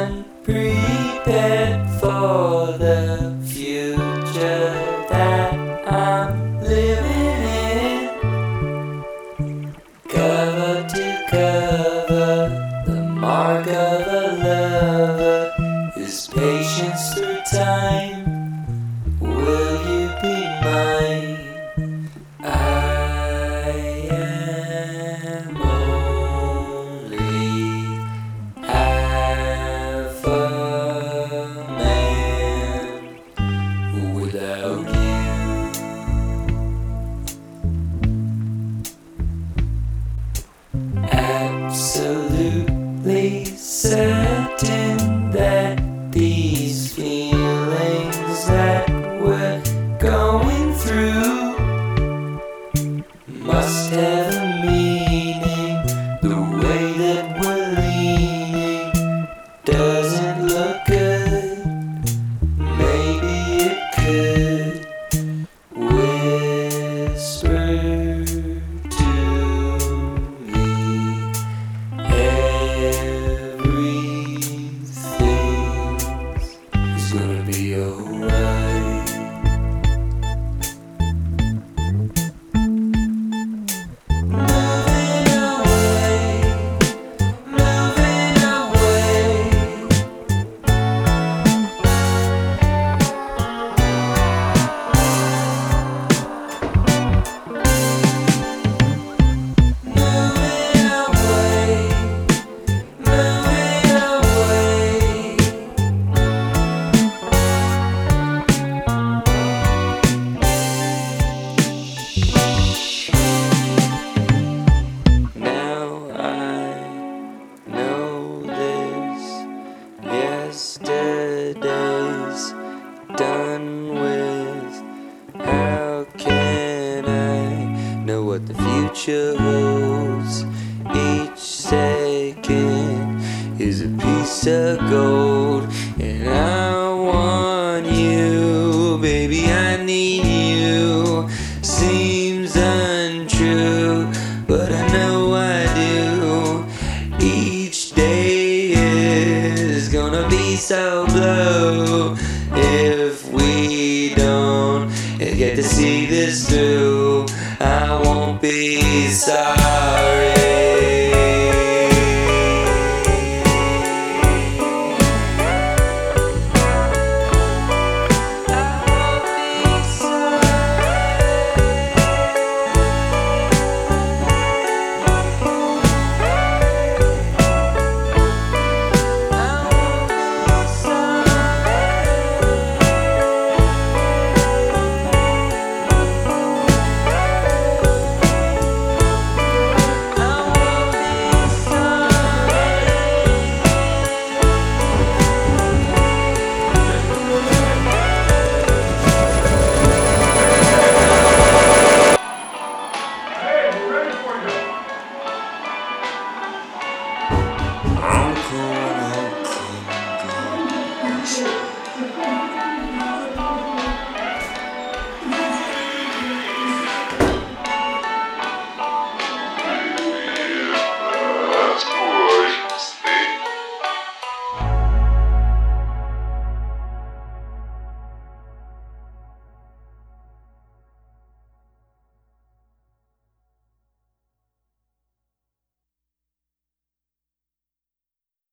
unprepared for the future that I'm living in. Cover to cover, the mark of a lover is patience through time. Will you be mine? I am only half a man without you. Absolutely certain that these feelings that we're going through must have a meaning. The way that we're leaning doesn't look good. Maybe it could whisper to me everything's gonna be alright. Yesterday's done with. How can I know what the future holds? Each second is a piece of gold, and I want you, baby, I need you. Seems untrue, but I know I do. Each day is gonna be so blue if we don't get to see this through. I won't be sorry.